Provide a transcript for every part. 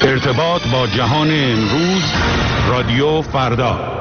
ارتباط با جهان امروز، رادیو فردا.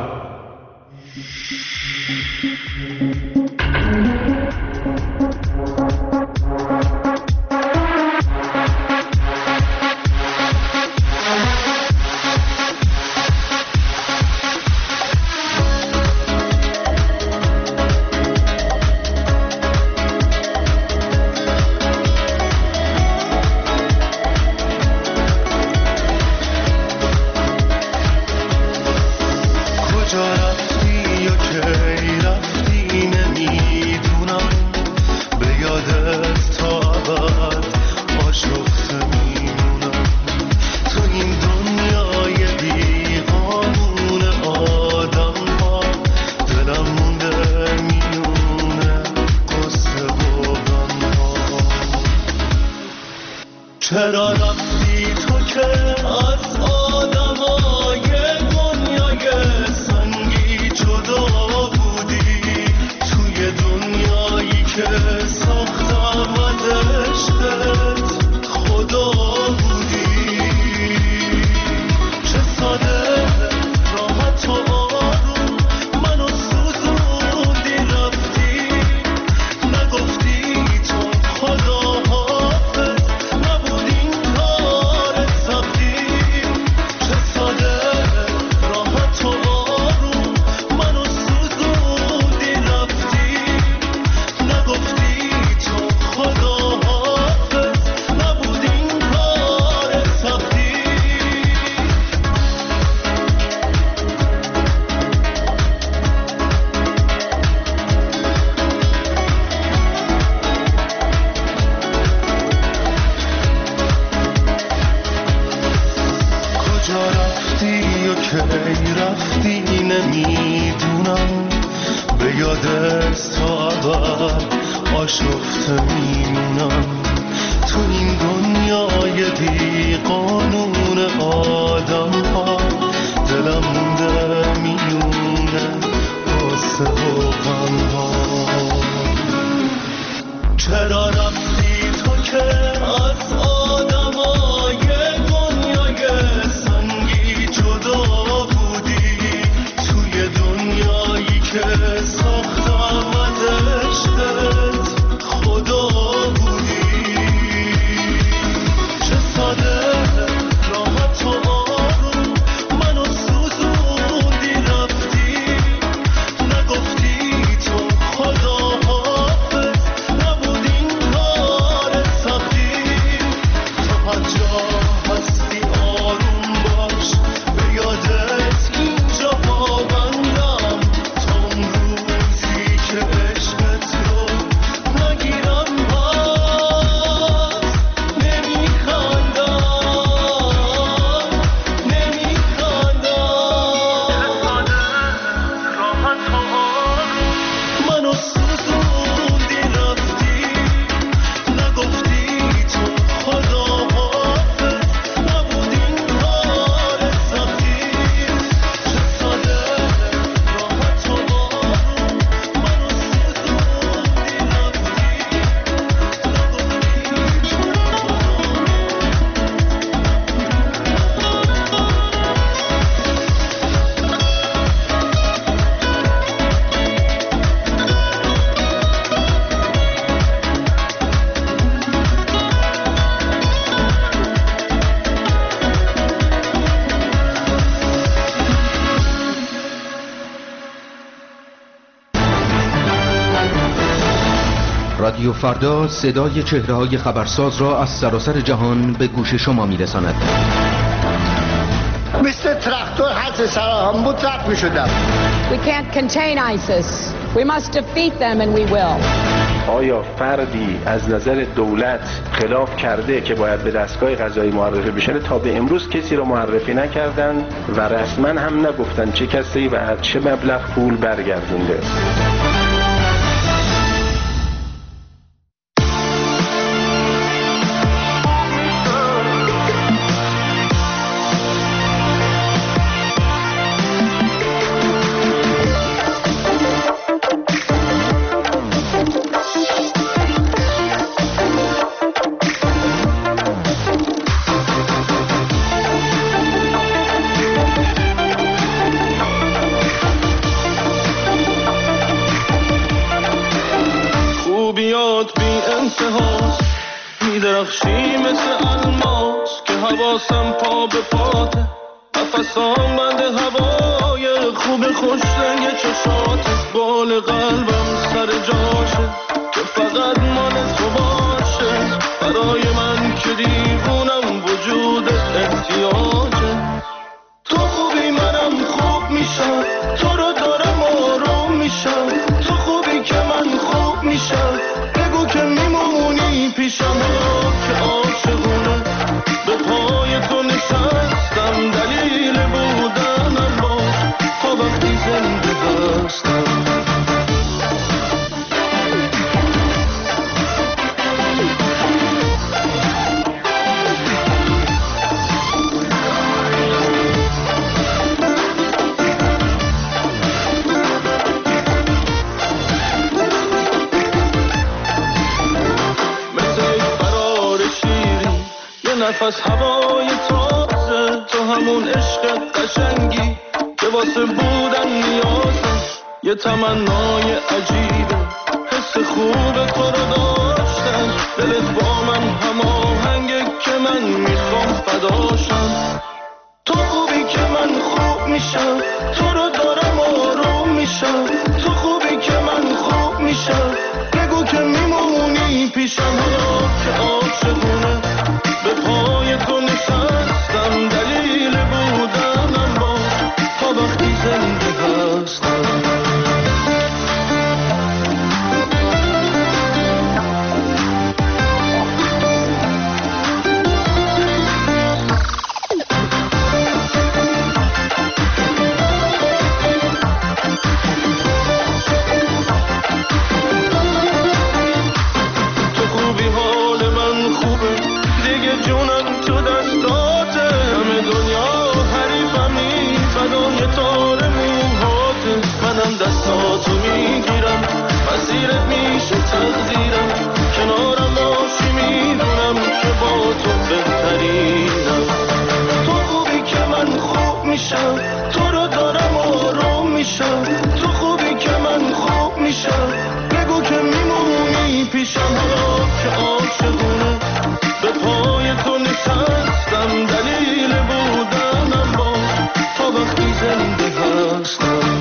چرا رفتی تو که از آدمای دنیای سنگی جدا بودی، توی دنیایی که ساختم از عشقت خدا بودی. چه ساده راحت و آروم منو سوزوندی، رفتی نگفتی تو خدا رفتی نمیدونم، به یادت تا ابد آشفته میمونم. تو این دنیای بی قانون آدم ها دلم مونده میونه قصه و غم ها. چرا رفتی تو که از آدمای دنیای سنگی جدا که ساختم از عشقت خدا بودی. چه ساده راحت و آروم منو سوزوندی، رفتی نگفتی تو خدا حافظ، نبود این کار سختی. تا هر جا هستی آروم باش، به یادت اینجا پابندم، که عشقت رو نگیرم باز. نمیخندم راحت و آروم منو سوزوندی، رفتی نگفتی تو خدا حافظ، نبود این کار سختی. چه ساده راحت و آروم رادیو فردا صدای چهره‌های خبرساز را از سراسر جهان به گوش شما می‌رساند. مثل تراکتور هر سرهم بود رفت می‌شدم. We can't contain ISIS. We must defeat them and we will. آیا فردی از نظر دولت خلاف کرده که باید به دستگاه قضایی معرفی بشه؟ تا به امروز کسی رو معرفی نکردن و رسما هم نگفتن چه کسی و چه مبلغ پول برگردونده. درخشی مثل الماس که حواسم پا به پاته، نفسام بند هوای خوب خوش رنگ چشاته، بال قلبم سر جاشه که فقط مال تو باشه، برای من که دیوونم وجود احتیاجه. تو خوبی منم خوب میشم، تو رو دارم آروم میشم، تو خوبی که من خوب میشم، بگو که میمونی پیشم که عاشقونه به پای تو نشستم، دلیل بودنم باش تا وقتی زنده هستم. نفس هوای تازه، تو همون عشق قشنگی که واسه بودن نیازه، یه تمنای عجیبه حس خوب تو رو داشتن، دلت با من هماهنگه که من میخوام فداشم. تو خوبی که من خوب میشم، تو رو دارم آروم میشم، تو خوبی که من خوب میشم، بگو که میمونی پیشم که عاشقونه به پای تو نشستم، دلیل بودنم باش تا وقتی زنده هستم. دستاتو میگیرم، مسیرت میشه تقدیرم، کنارم باشی میدونم که با تو بهترینم. تو خوبی که من خوب میشم، تو رو دارم آروم میشم، تو خوبی که من خوب میشم، بگو که میمونی پیشم که عاشقونه به پای تو نشستم، دلیل بودنم باش تا وقتی زنده هستم.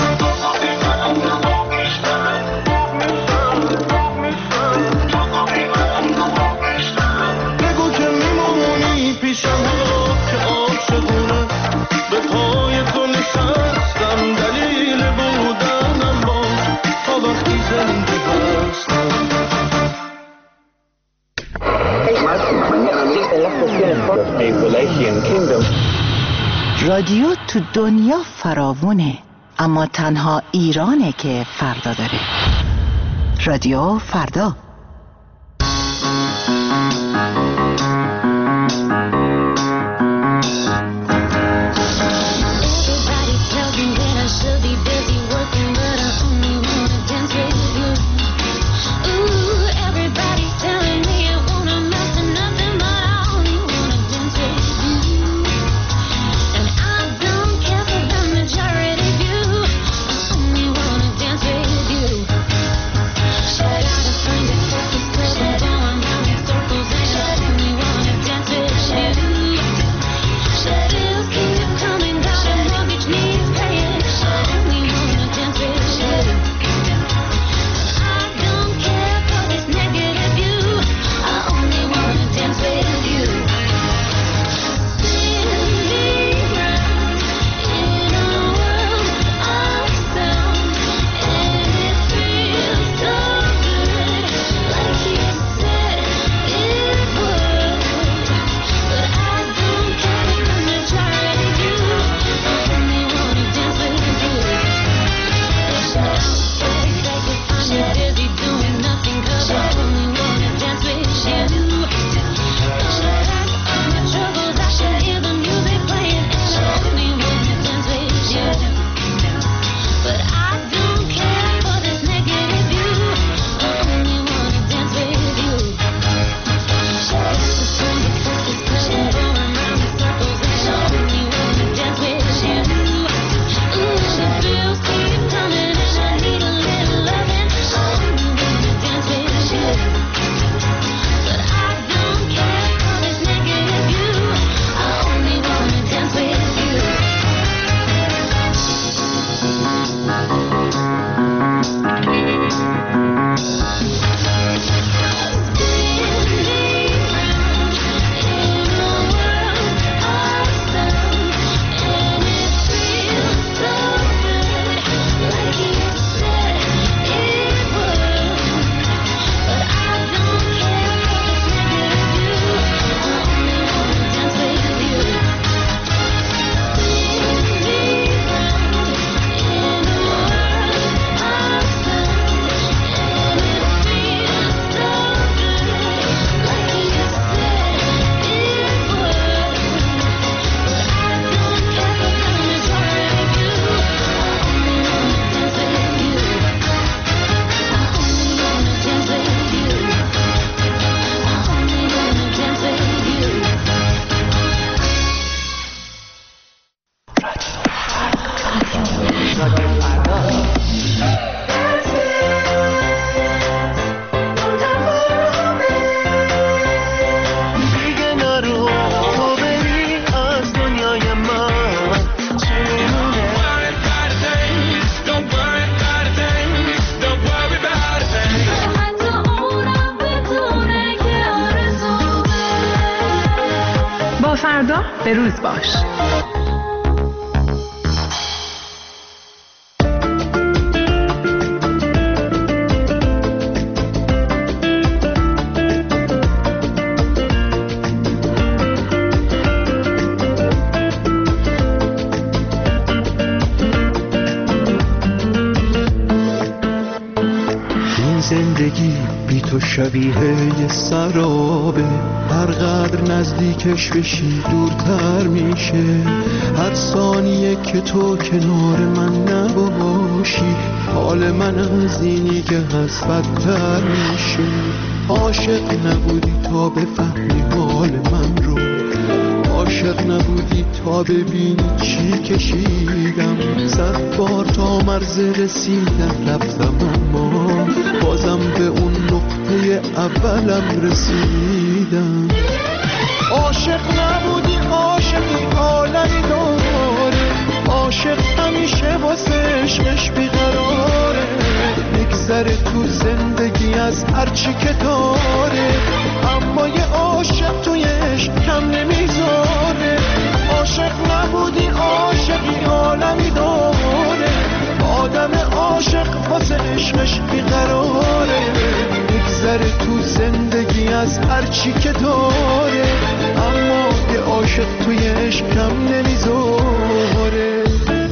رادیو تو دنیا فراوونه، اما تنها ایرانه که فردا داره. رادیو فردا. Should I find it? فردا به روز باش. زندگی بی تو شبیه یه سرابه، هر قدر نزدیکش بشی دورتر میشه. هر ثانیه که تو کنار من نباشی، حال من از اینی که هست بدتر میشه. عاشق نبودی تا بفهمی حال من رو، عاشق نبودی تا ببینی چی کشیدم. 100 بار تا مرز رسیدم رفتم، اما بازم به اون نقطه اولم رسیدم. عاشق نبودی، عاشقی عالمی داره، عاشق همیشه واسه عشقش بیقراره. میگذره تو زندگی از هرچی که داره، اما یه عاشق توی عشق کم نمیذاره. عاشق نبودی، عاشقی عالمی داره، آدم عاشق واسه عشقش بیقراره. میگذره تو زندگی از هرچی که داره، اما یه عاشق توی عشق کم نمیذاره.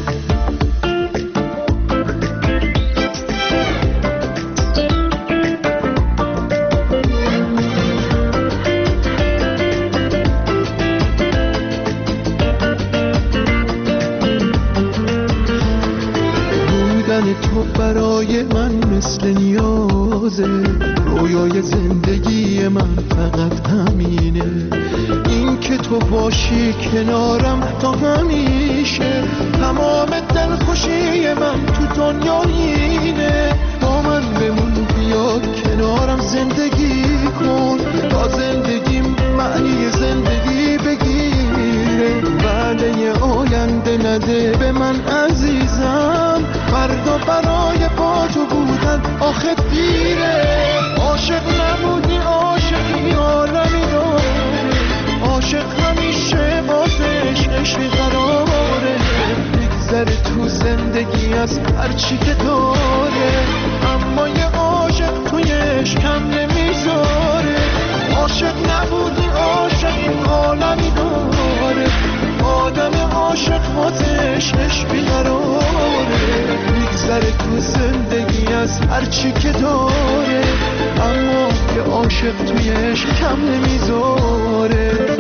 تو برای من مثل نیازه، رویای زندگی من فقط همینه. این که تو باشی کنارم تا همیشه، تمام دلخوشی من تو دنیا اینه. با من بمون، بیا کنارم زندگی کن، تا زندگیم معنی زندگی بگیره. وعده آینده نده به من عزیزم، فردا برای با تو بودن آخه دیره. عاشق نبودی، عاشقی عالمی داره، عاشق همیشه واسه عشقش بیقراره. میگذره تو زندگی از هرچی که داره، اما یه عاشق توی عشق کم نمیذاره. عاشق نبودی، عاشقی عالمی داره، آدم عاشق واسه عشقش بیقراره. میگذره تو زندگی از هرچی که داره، اما یه عاشق توی عشق کم نمیذاره.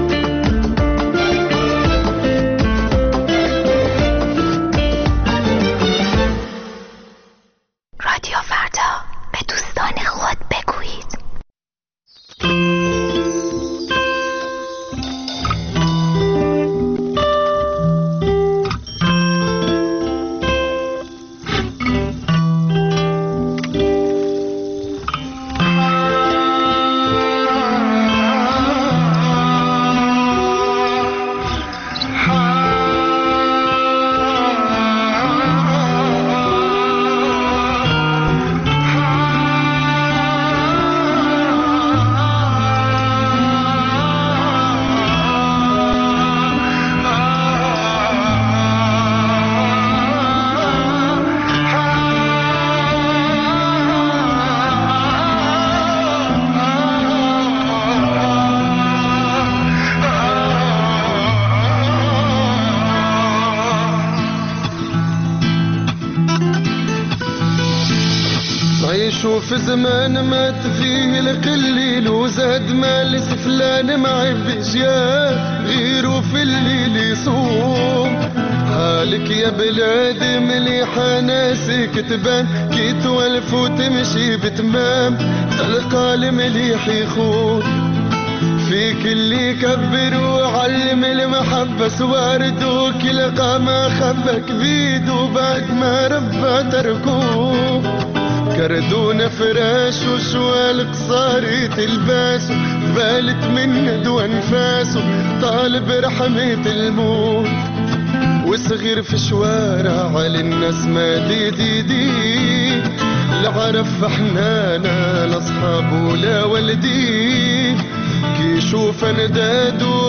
رادیو فردا، به دوستان خود بگویید. شوف زمان مات فيه القليل وزاد مال سفلان ما عبش يا غيره في الليل يصوم. حالك يا بلادي مليحة ناسك تبان كي توالف وتمشي بتمام، تلقى المليح يخون فيك اللي يكبر وعلم المحبة سوارد وكلقى ما خبك بيد وبعد ما ربى تركوه. كردون فراش وشوال قصاري تلباسه، بالت من ندوى انفاسه طالب رحمة الموت. وصغير في شوارع على الناس ما دي لا عرف حنانا لا اصحاب ولا والدي. كي يشوف نداد ومد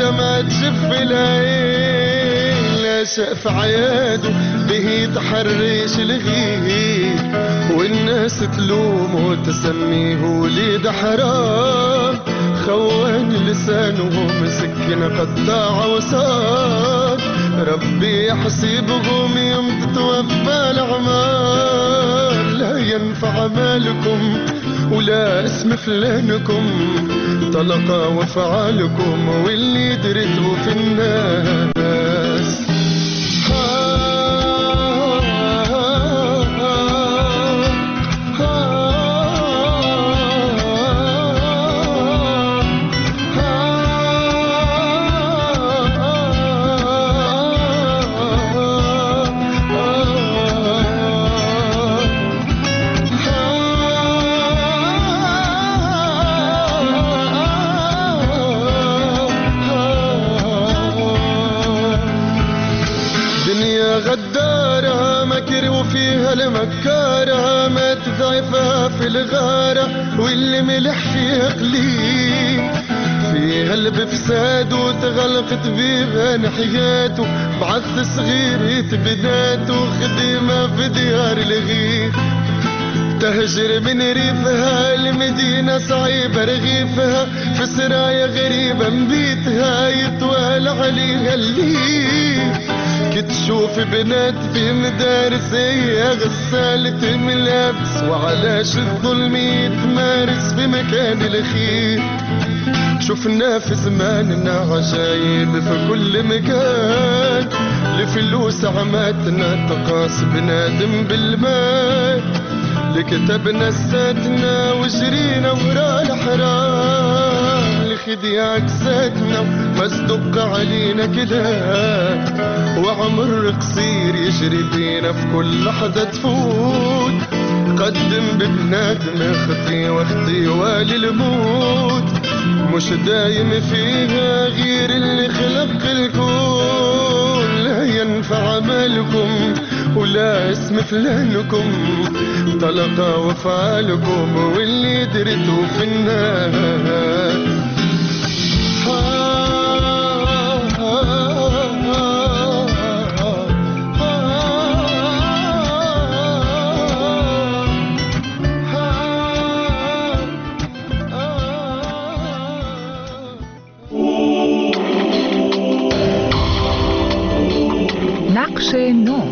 دمعة تشف العين لا شاف عياده به تحرش الغير والناس تلومه وتسميه وليد حرام خوان لسانه مسكن قطاع وصاد ربي يحسبهم يوم تتوفى الأعمار لا ينفع مالكم ولا اسم فلانكم طلق وفعالكم واللي درته في الناس غدارة مكر وفيها المكارة ما تضعفها في الغارة واللي ملح فيها قليل فيها البفساد وتغلقت بيها نحياته بعث صغير تبداته خدمة في ديار الغير تهجر من ريفها المدينة صعيبة رغيفها في سرايا غريبة مبيتها يتوال عليها الليل كتشوف بنات في مدارس هي غسالة ملابس وعلاش الظلم يتمارس في مكان الخير شفنا في زماننا عجايب في كل مكان لفلوس عماتنا تقاس بنادم بالمال لكتبنا الساتنا وجرينا ورا الحرام لخديع كساتنا مصدق علينا كلام وعمر قصير يجري بينا في كل لحظة تفوت قدم ببنادم اختي واختي والي الموت مش دايم فيها غير اللي خلق الكون لا ينفع مالكم ولا اسم فلانكم طلق وفعالكم واللي درتوا في الناس نقش نو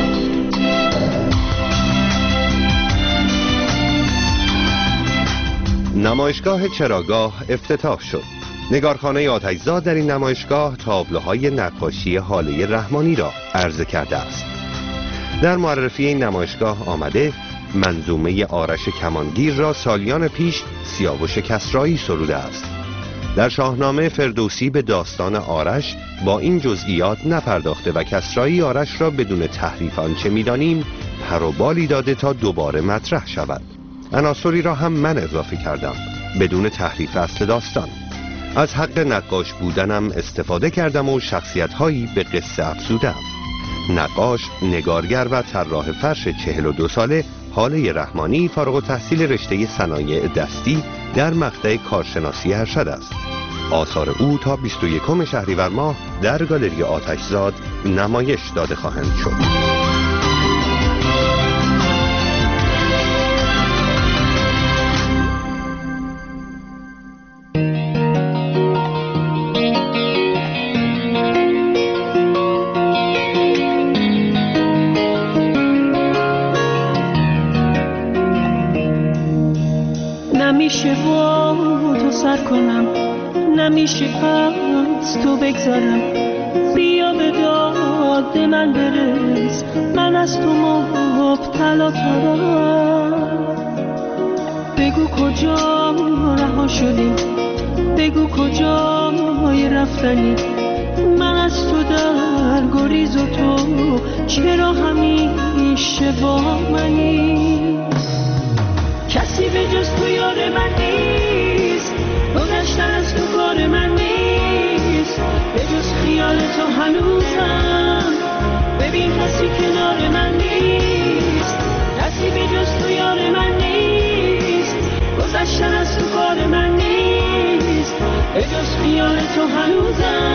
نمایشگاه چراگاه افتتاح شد. نگارخانه آتشزاد در این نمایشگاه تابلوهای نقاشی هاله رحمانی را عرضه کرده است. در معرفی این نمایشگاه آمده منظومه آرش کمانگیر را سالیان پیش سیاوش کسرایی سروده است. در شاهنامه فردوسی به داستان آرش با این جزئیات نپرداخته و کسرایی آرش را بدون تحریف آنچه می‌دانیم پر و بالی داده تا دوباره مطرح شود. عناصری را هم من اضافه کردم بدون تحریف اصل داستان. از حق نقاش بودنم استفاده کردم و شخصیت‌هایی به قصه افزودم. نقاش، نگارگر و طراح فرش 42 ساله هاله رحمانی فارغ التحصیل رشته صنایع دستی در مقطع کارشناسی ارشد است. آثار او تا 21 شهریور ماه در گالری آتشزاد نمایش داده خواهند شد. نمیشه با تو سر کنم نمیشه از تو بگذارم بیا به داد من برس من از تو مبتلا ترم بگو کجا رها شدی بگو کجا رفتنی من از تو در گریز و تو چرا همیشه با منی کسی به جز تو یار من نیست گذشتن از تو کار من نیست به جز خیال تو هنوزم ببین کسی کنار من نیست کسی به جز تو یار من نیست گذشتن از تو کار من نیست به جز خیال تو هنوزم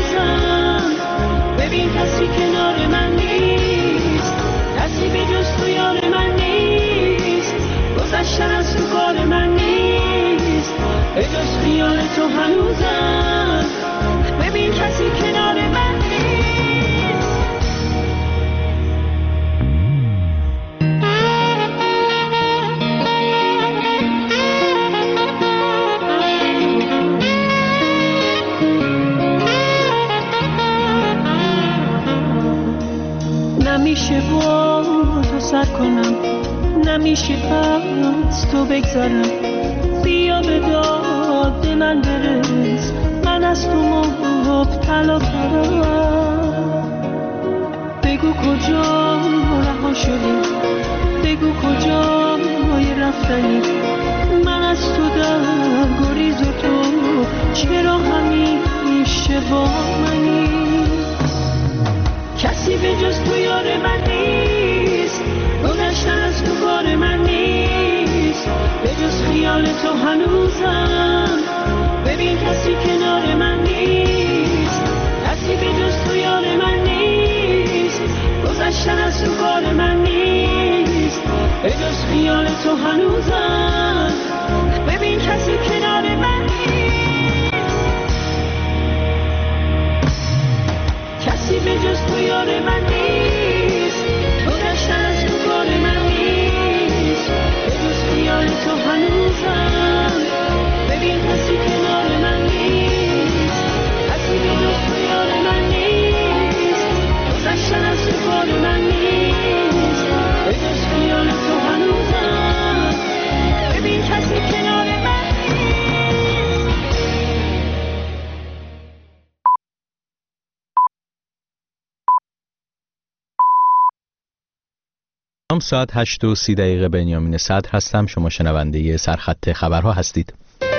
هنوزم. ببین کسی کنار من نیست، کسی به جز تو یار من نیست. گذشتن از تو کار من نیست، به جز خیال تو هنوزم. ببین کسی کنار من نیست. نمیشه با تو سر کنم، نمیشه از تو بگذارم. بیا به داد من برس، من از تو مبتلا ترم. بگو کجا رها شدی، بگو کجا رفتنی. من از تو در گریز و تو چرا همیشه با منی. کسی به جز تو یار من نیست، گذشتن از تو کار من نیست. به جز خیال تو هنوزم. ببین کسی کنار من نیست، کسی به جز تو یار من نیست. گذشتن از تو کار من نیست، به جز خیال تو هنوزم. ببین کسی کنار من نیست، کسی به جز تو یار من نیست. گذشتن از تو کار من نیست، به جز خیال تو هنوزم. ببین کسی کنار من نیست، کسی به جز تو یار من نیست. گذشتن از تو کار من نیست، به جز خیال تو هنوزم. ببین کسی کنار من نیست. ساعت 8:30 بنیامین صدر هستم. شما شنونده سرخط خبرها هستید.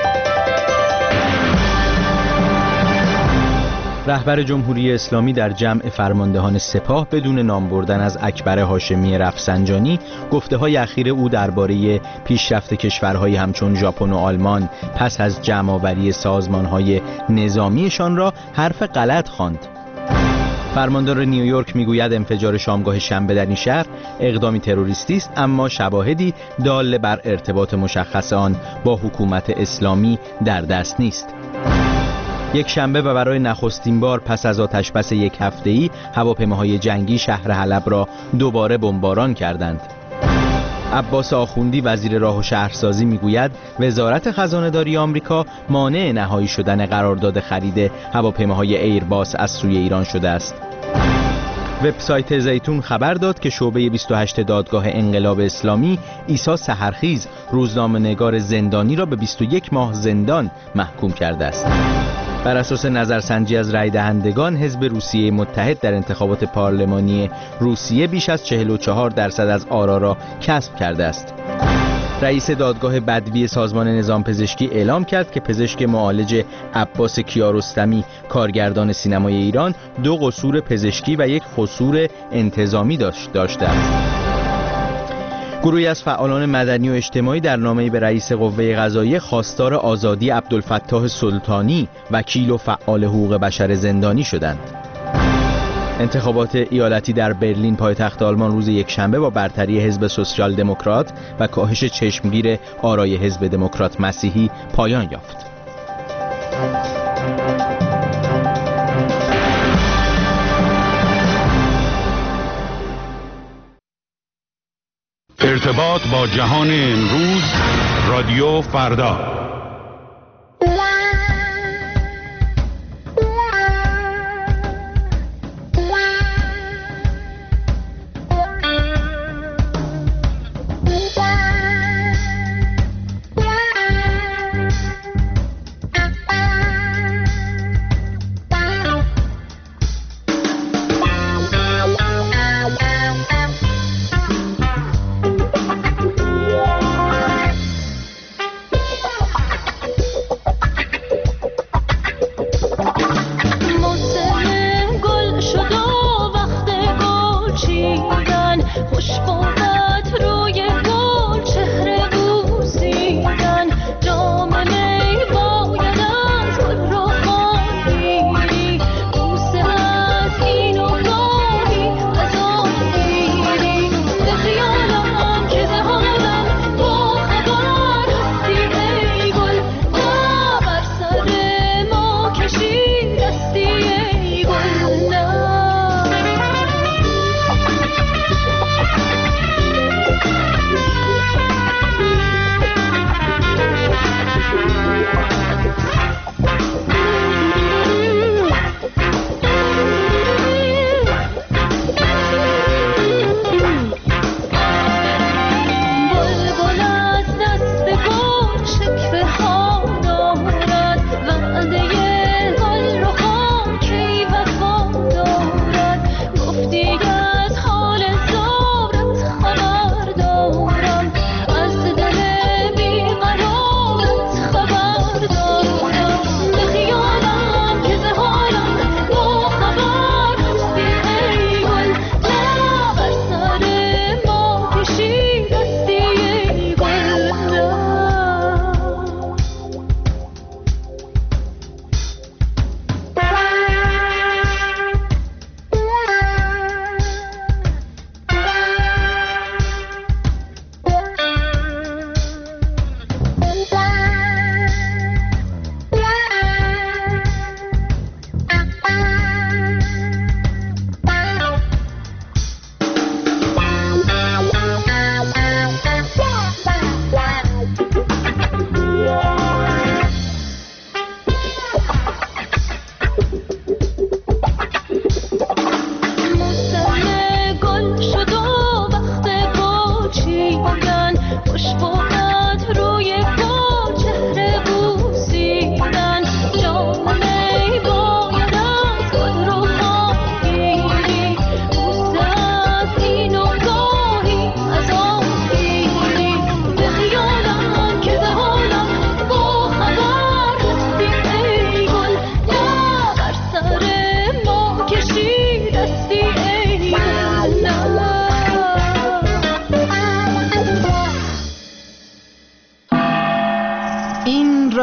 رهبر جمهوری اسلامی در جمع فرماندهان سپاه بدون نام بردن از اکبر هاشمی رفسنجانی گفته‌های اخیر او درباره پیشرفت کشورهایی همچون ژاپن و آلمان پس از جمع‌آوری سازمان‌های نظامیشان را حرف غلط خواند. فرماندار نیویورک میگوید انفجار شامگاه شنبه در این شهر اقدامی تروریستی است، اما شواهدی دال بر ارتباط مشخص آن با حکومت اسلامی در دست نیست. یک شنبه و برای نخستین بار پس از آتشبس یک هفته‌ای هواپیماهای جنگی شهر حلب را دوباره بمباران کردند. عباس آخوندی وزیر راه و شهرسازی میگوید وزارت خزانه‌داری آمریکا مانع نهایی شدن قرارداد خرید هواپیماهای ایرباس از سوی ایران شده است. وبسایت زیتون خبر داد که شعبه 28 دادگاه انقلاب اسلامی عیسی سحرخیز روزنامه‌نگار زندانی را به 21 ماه زندان محکوم کرده است. بر اساس نظرسنجی از رای دهندگان، حزب روسیه متحد در انتخابات پارلمانی روسیه بیش از 44% از آرا را کسب کرده است. رئیس دادگاه بدوی سازمان نظام پزشکی اعلام کرد که پزشک معالج عباس کیارستمی کارگردان سینمای ایران 2 قصور پزشکی و 1 قصور انتظامی داشته است. گروهی از فعالان مدنی و اجتماعی در نامه‌ای به رئیس قوه قضاییه خواستار آزادی عبدالفتاح سلطانی، وکیل و فعال حقوق بشر زندانی شدند. انتخابات ایالتی در برلین پایتخت آلمان روز یکشنبه با برتری حزب سوسیال دموکرات و کاهش چشمگیر آرای حزب دموکرات مسیحی پایان یافت. ارتباط با جهان امروز، رادیو فردا.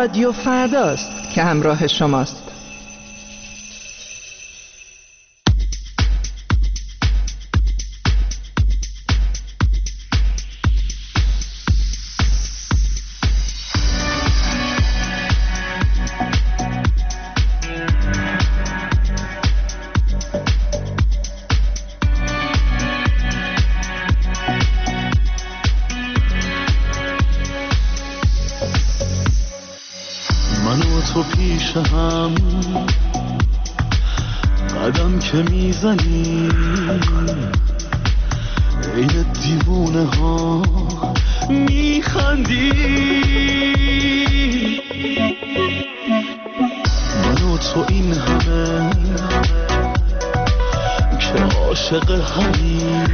رادیو فرداست که همراه شماست. تو پیش هم قدم که میزنی عین دیوونه ها میخندی، من و تو این همه که عاشق همین،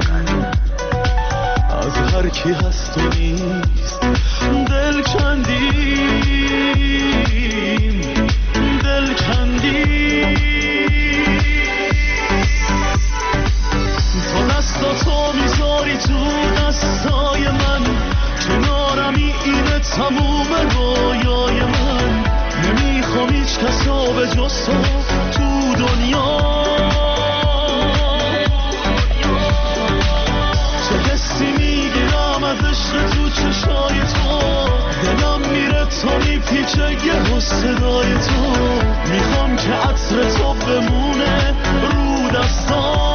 از هر کی هست و نیست دل کندیم دل کندیم. تو دستاتو میذاری تو دستای من، کنارمی اینه تموم رویای من، نمیخوام هیچ کسا به جز تو دنیا. چه حسی میگیرم از عشق تو چشای تو، دلم میره تا میپیچه یه صدای تو، میخوام که عطر تو بمونه رو دستام.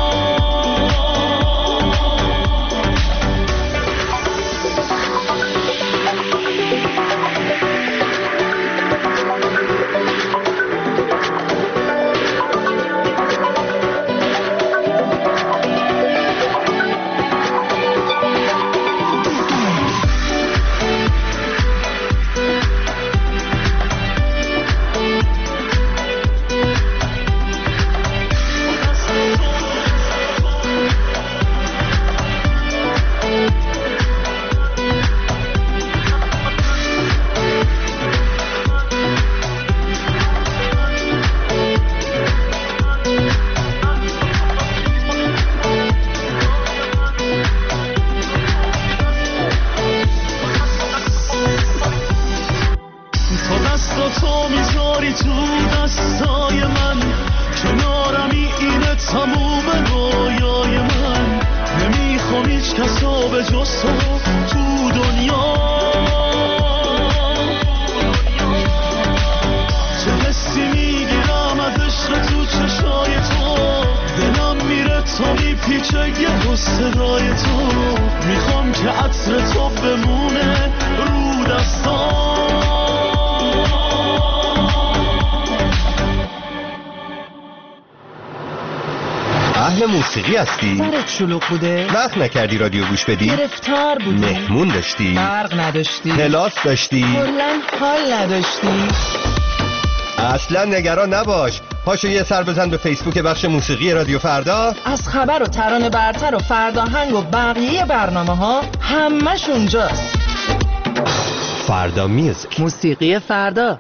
موسیقی هستی؟ سرت شلوغ بوده؟ وقت نکردی رادیو گوش بدی؟ گرفتار بودی؟ مهمون داشتی؟ برق نداشتی؟ کلاس داشتی؟ کلاً حال نداشتی؟ اصلا نگران نباش، پاشو یه سر بزن به فیسبوک بخش موسیقی رادیو فردا. از خبر و ترانه برتر و فرداهنگ و بقیه برنامه ها همش اونجاست. فردا میوزیک، موسیقی فردا.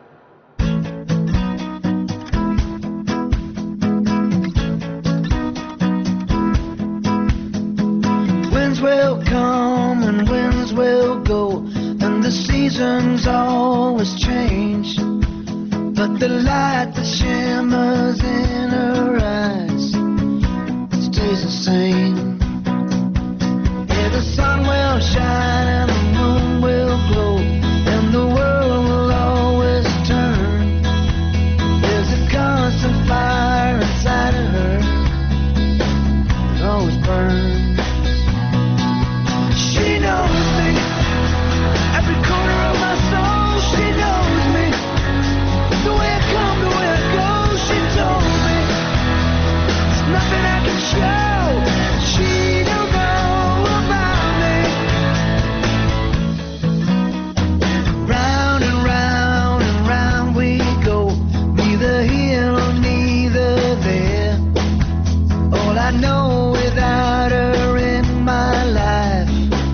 Will come and winds will go, and the seasons always change, but the light that shimmers in her eyes stays the same. Yeah, the sun will shine and the moon will glow, and the world will always turn. There's a constant fire inside of her, it always burns. She knows me, every corner of my soul. She knows me, the way I come, the way I go. She told me, there's nothing I can show she don't know about me. Round and round and round we go, neither here nor neither there. All I know without her in my life,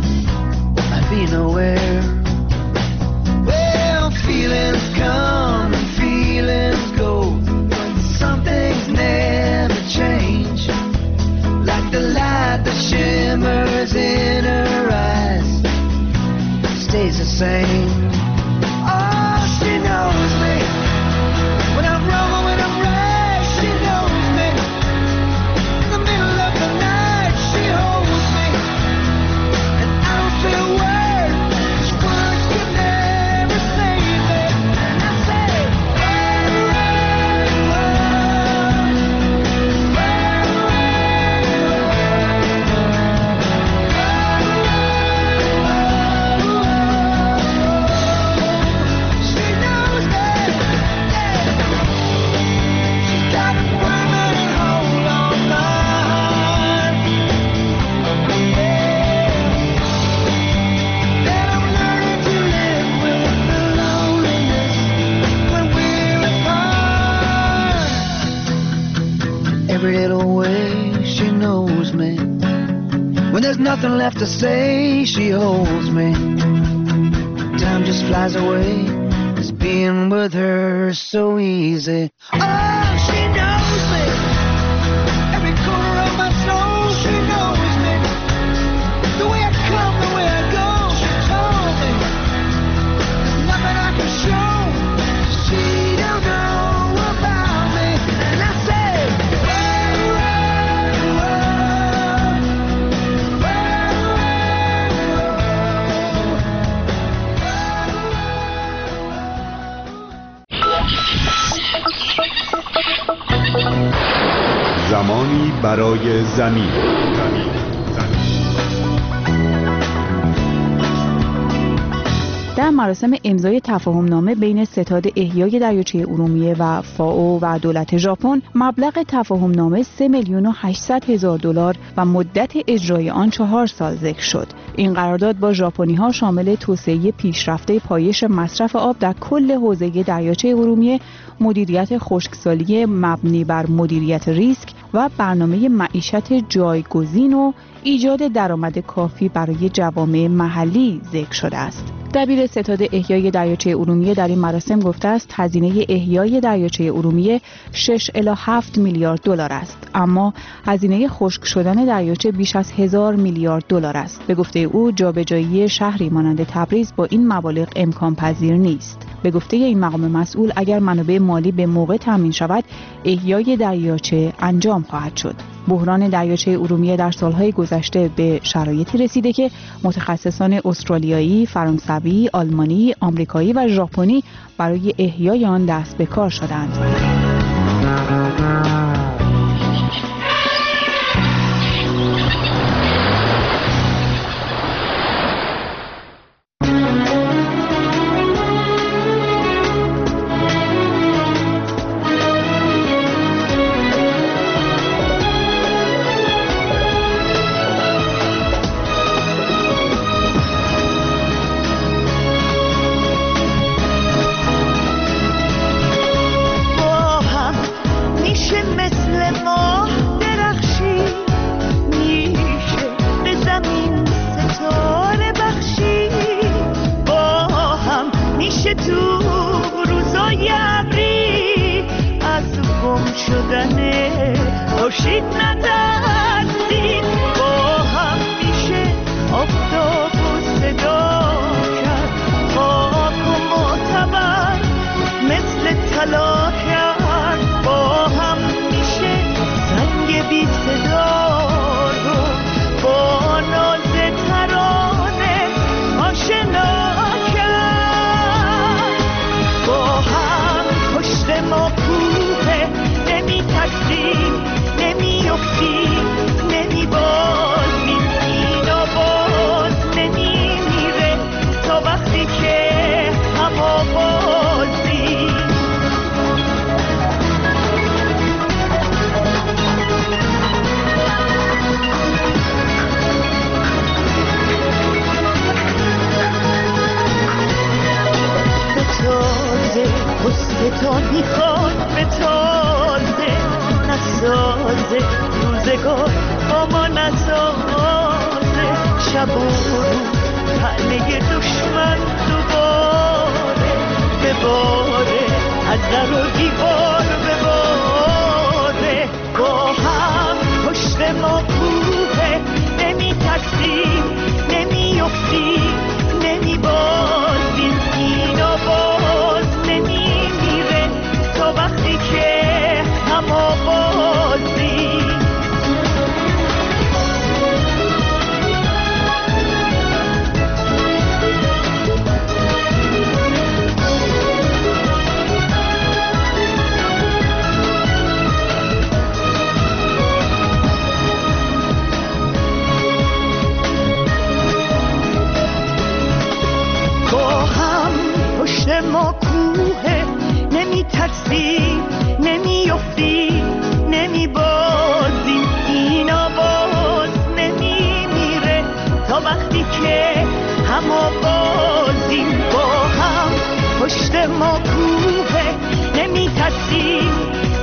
nowhere. Well, feelings come and feelings go, but some things never change. Like the light that shimmers in her eyes stays the same. When there's nothing left to say, she holds me. Time just flies away. It's being with her so easy. Oh, she knows me. Every corner of my soul, she knows me. The way I come, the way I go, she told me. There's nothing I can show. She don't know about me. And I say, زمانی برای زمین. در مراسم امضای تفاهمنامه بین ستاد احیای دریاچه ارومیه و فائو و دولت ژاپن، مبلغ تفاهمنامه 3,800,000 دلار و مدت اجرای آن 4 سال ذکر شد. این قرارداد با ژاپنی‌ها شامل توسعه پیشرفته پایش مصرف آب در کل حوزه دریاچه ارومیه، مدیریت خشکسالی مبنی بر مدیریت ریسک و برنامه معیشت جایگزین و ایجاد درآمد کافی برای جوامع محلی ذکر شده است. دبیر ستاد احیای دریاچه ارومیه در این مراسم گفته است هزینه احیای دریاچه ارومیه 6 الی 7 میلیارد دلار است، اما هزینه خشک شدن دریاچه بیش از 1000 میلیارد دلار است. به گفته او جابجایی شهری مانند تبریز با این مبالغ امکان پذیر نیست. به گفته این مقام مسئول اگر منابع مالی به موقع تامین شود، احیای دریاچه انجام خواهد شد. بحران دریاچه ارومیه در سالهای گذشته به شرایطی رسیده که متخصصان استرالیایی، فرانسوی، آلمانی، آمریکایی و ژاپنی برای احیای آن دست به کار شدند.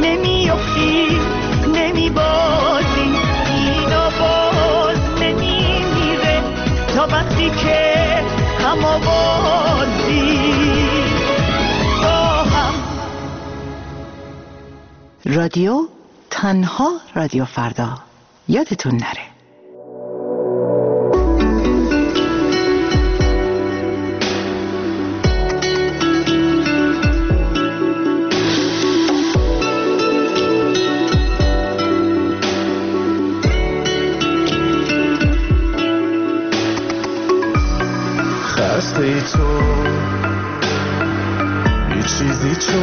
نمی بازیم اینو باز نمی رادیو تنها رادیو فردا، یادتون نره. خسته ای تو یه چیزی تو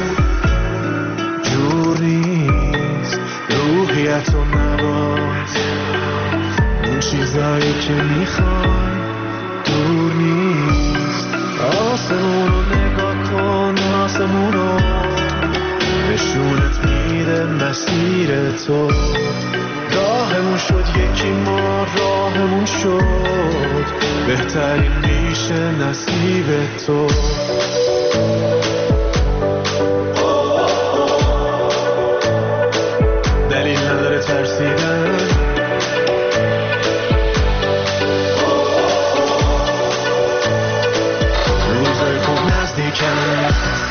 جور نیست، روحیت و نواز اون چیزایی که میخوای دور نیست. آسمون رو نگاه کن، آسمون رو نشونت میده مسیر تو. راهمون شد یکی، ما راهمون شد بهترین میشه نصیب تو. دلیل نداره ترسیدن، روزای خوب نزدیکن.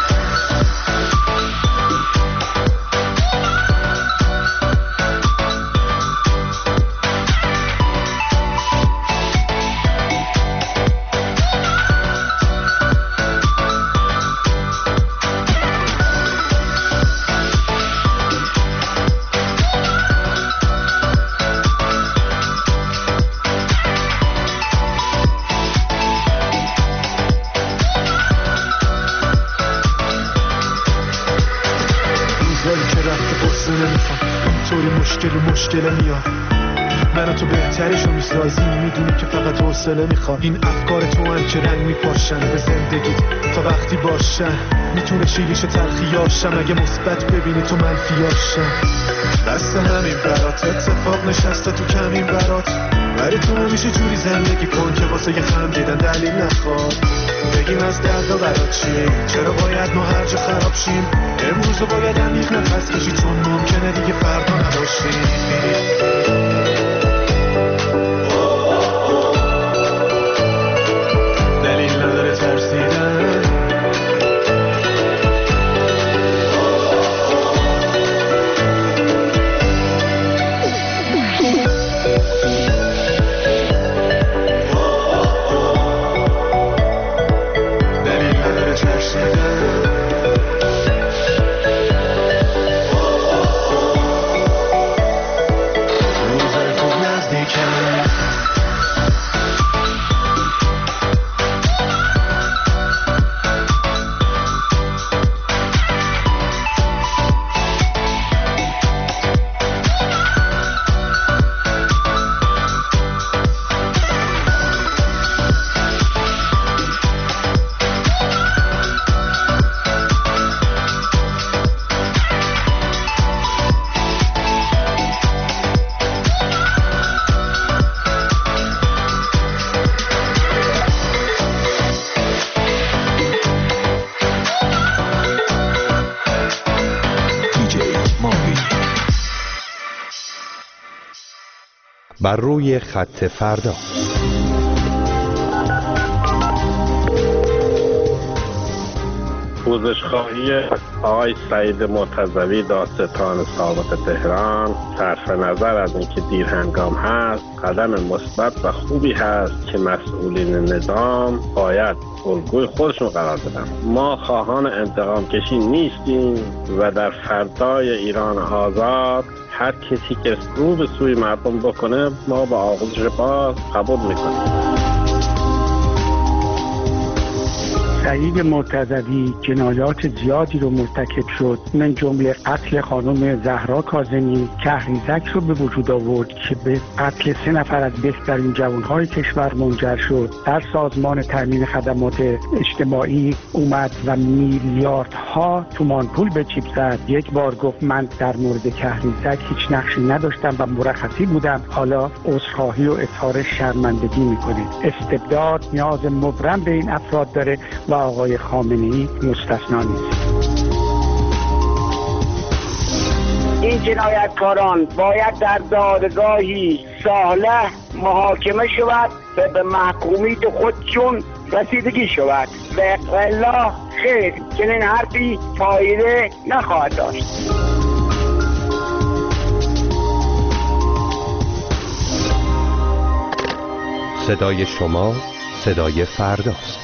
مشکل میاد من و تو بهترشو میسازیم، میدونی که فقط حوصله میخواد. این افکار تو هم که رنگ میپاشن به زندگیت تا وقتی باشن، میتونه شیریش تلخیاشم اگه مثبت ببینی تو منفیاشم. دست همین برات اتفاق نشسته تو کمین برات، ولی تو همیشه جوری زندگی کن که واسه یه خم دیدن دلیل نخواد. بگیم از درد و برات چی، چرا باید ما هر جا خراب شیم؟ امروز رو باید عمیق نفس کشی، چون ممکنه دیگه فردا نباشیم. دلیل نداره ترسیدن، بر روی خط فردا. پوزشخواهی آقای سعید مرتضوی دادستان سابق تهران صرف نظر از اینکه دیر هنگام هست قدم مثبت و خوبی هست که مسئولین نظام باید الگوی خودشون قرار بدن. ما خواهان انتقام کشی نیستیم و در فردای ایران آزاد هر کسی که رو به سوی مردم بکنه ما با آغوش باز قبول میکنیم. سعید مرتضوی جنایات زیادی رو مرتکب شد، من جمله قتل خانم زهرا کاظمی کهریزک رو به وجود آورد که به قتل 3 نفر از بهترین جوانهای کشور منجر شد. در سازمان تامین خدمات اجتماعی اومد و میلیاردها تومان پول به چیپ زد. یک بار گفت من در مورد کهریزک هیچ نقشی نداشتم و مرخصی بودم، حالا عذرخواهی و اظهار شرمندگی میکنه. استبداد نیاز مبرم به این افراد داره و آقای خامنه‌ای مستثنا نیست. این جنایتکاران باید در دادگاهی صالح محاکمه شود و به محکومیت خودشون رسیدگی شود و الا خیر چنین حرفی فایده نخواهد داشت. صدای شما صدای فرداست.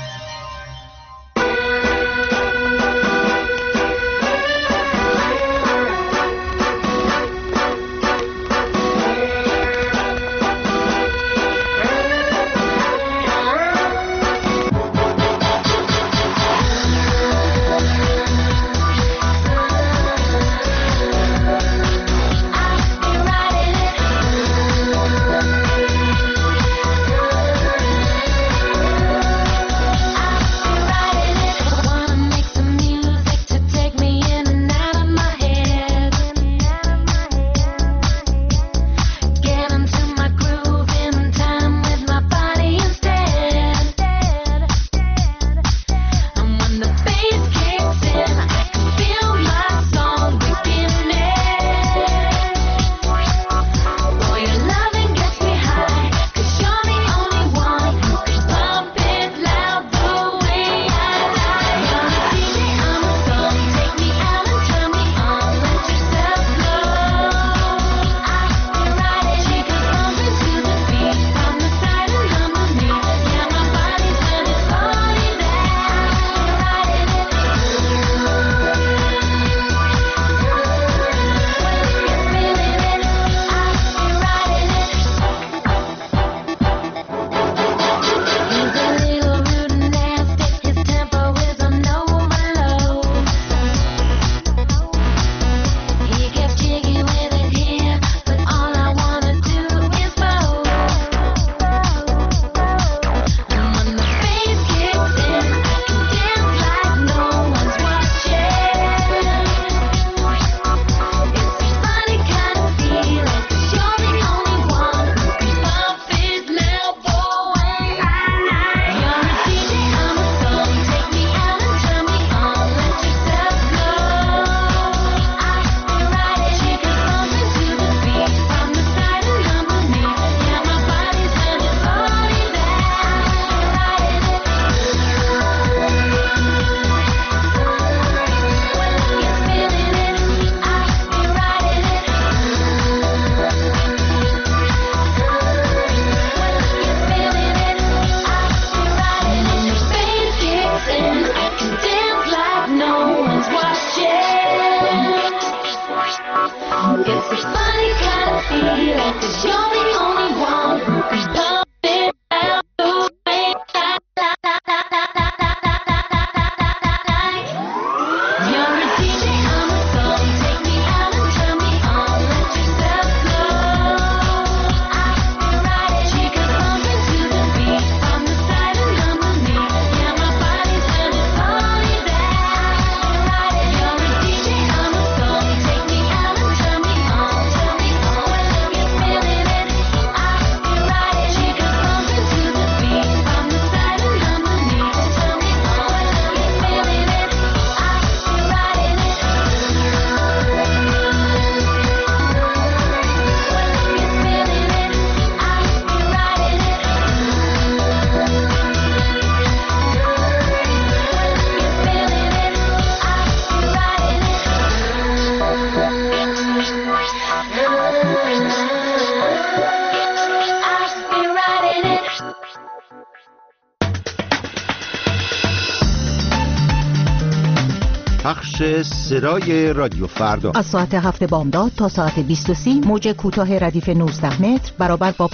پخش صدای رادیو فردا از ساعت 7 بامداد تا ساعت 20:30 موج کوتاه ردیف 19 متر برابر با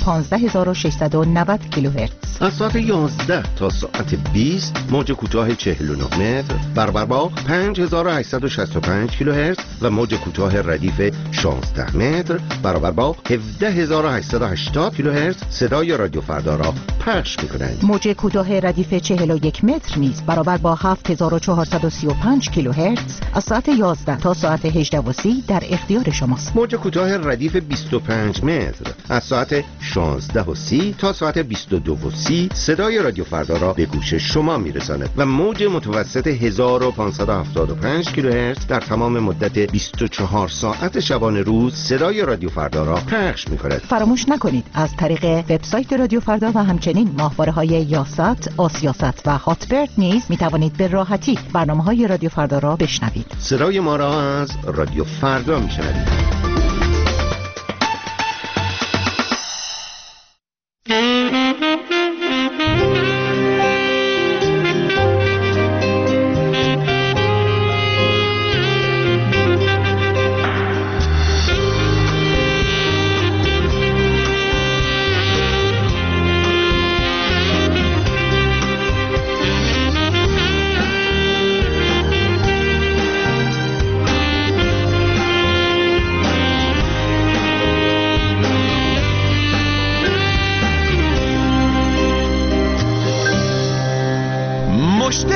15690 کیلوهرتز. از ساعت 11 تا ساعت 20 موج کوتاه 49 متر برابر با 5865 کیلوهرتز و موج کوتاه ردیف 16 متر برابر با 17880 کیلوهرتز صدای رادیو فردا را پخش می‌کنند. موج کوتاه ردیف 41 متر نیز برابر با 7435 کیلوهرتز از ساعت 11 تا ساعت 18:30 در اختیار شماست. موج کوتاه ردیف 25 متر از ساعت 16:30 تا ساعت 22:30 صدای رادیو فردا را به گوش شما میرساند و موج متوسط 1575 کیلوهرتز در تمام مدت 24 ساعت شبانه روز صدای رادیو فردا را پخش می‌کند. فراموش نکنید از طریق وبسایت رادیو فردا و همچنین ماهواره‌های یاست، آسیاست و هاتبرد نیز می‌توانید به راحتی برنامه‌های رادیو فردا را بشنوید. صدای ما را از رادیو فردا می‌شنوید.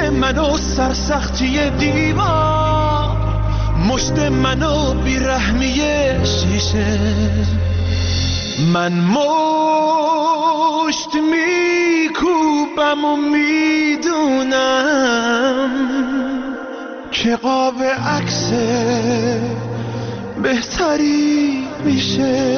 منو سرسختی دیوار، مشت منو بیرحمی شیشه. من مشت میکوبم و میدونم که قاب عکس بهتری میشه.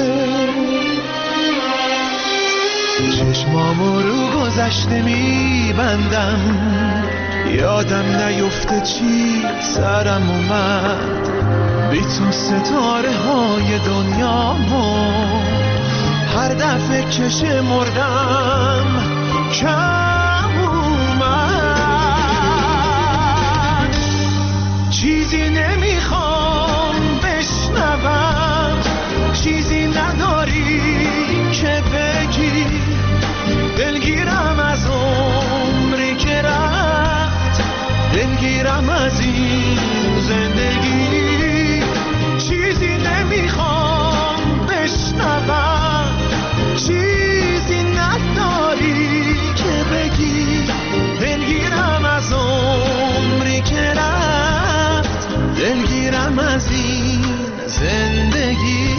چشمامو رو گذشته میبندم، یادم نیفته چی سرم اومد. بی تو ستاره های دنیامو هر دفعه که شمردم کم اومد. چیزی نمیخوام بشنوم، چیزی نداری که بگی. دلگیرم از عمری که رفت، دلگیرم از این زندگی. چیزی نمیخوام بشنوم، چیزی نداری که بگی. دلگیرم از عمری که رفت، دلگیرم از این زندگی.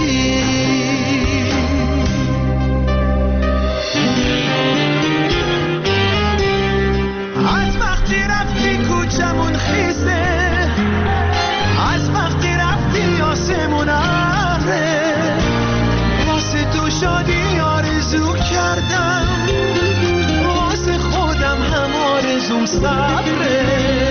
از وقتی رفتی کوچمون خیسه، از وقتی رفتی آسمون ابره. واسه تو شادی آرزو کردم، واسه خودم هم آرزوم صبره.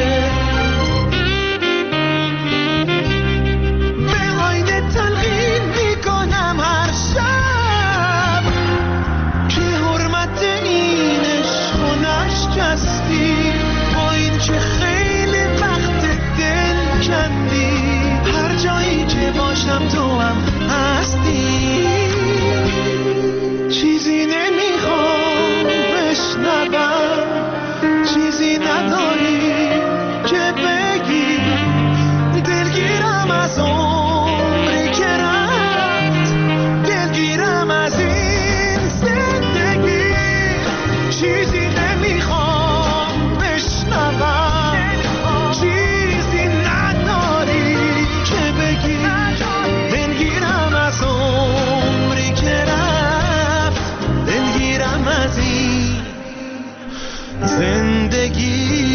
به آینه تلقین میکنم هر شب که حرمت این عشق و نشکستی. با این که خیلی وقت دل کندی، هر جایی که باشم تو هم هستی. چیزی نمیخوام بشنوم، چیزی نداری که بگی. دلگیرم از عمری که رفت، دلگیرم از این زندگی. چیزی نمیخوام بشنوم، چیزی نداری که بگی. دلگیرم از عمری که رفت، دلگیرم از این زندگی.